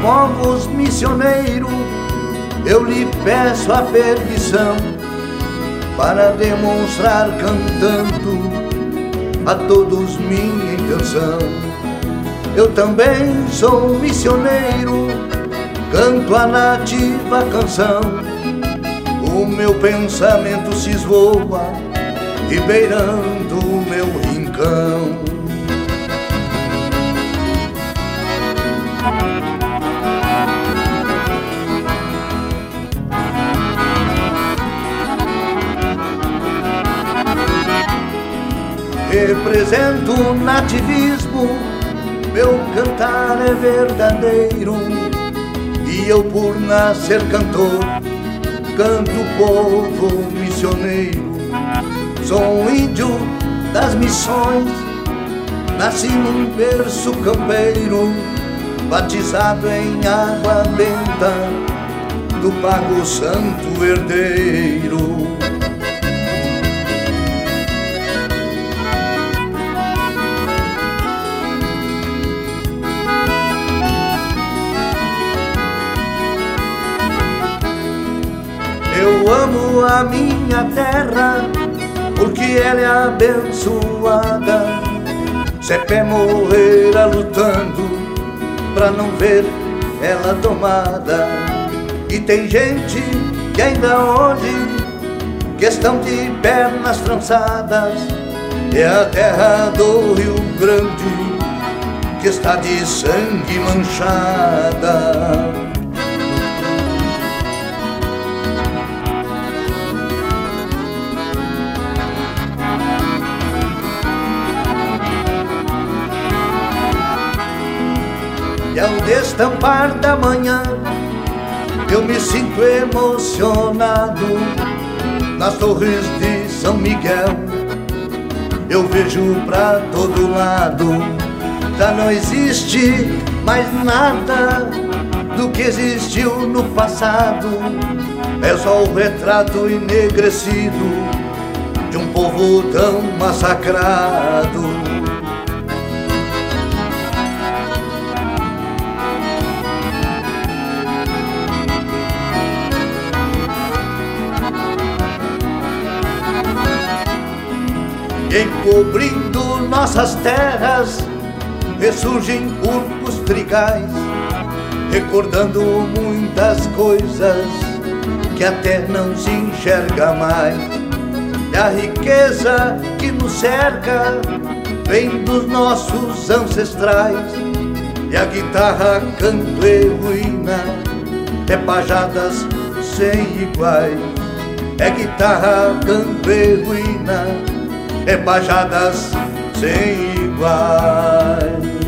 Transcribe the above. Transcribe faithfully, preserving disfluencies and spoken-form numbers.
povos missioneiro, eu lhe peço a permissão para demonstrar cantando a todos minha intenção. Eu também sou missioneiro, canto a nativa canção. O meu pensamento se esvoa, ribeirando o meu rincão. Represento o nativismo, meu cantar é verdadeiro, e eu por nascer cantor, canto o povo missioneiro. Sou um índio das missões, nasci num berço campeiro, batizado em água benta do Pago Santo herdeiro. Eu amo a minha terra, porque ela é abençoada. Se é pé morrer lutando pra não ver ela tomada. E tem gente que ainda hoje, questão de pernas trançadas, é a terra do Rio Grande que está de sangue manchada. E ao destampar da manhã, eu me sinto emocionado. Nas torres de São Miguel, eu vejo pra todo lado. Já não existe mais nada do que existiu no passado. É só o retrato enegrecido de um povo tão massacrado. Encobrindo nossas terras, ressurgem urcos trigais, recordando muitas coisas que até não se enxerga mais. E a riqueza que nos cerca vem dos nossos ancestrais, e a guitarra canto e ruína é pajadas sem iguais. É guitarra, canto e ruína, é pajadas sem iguais.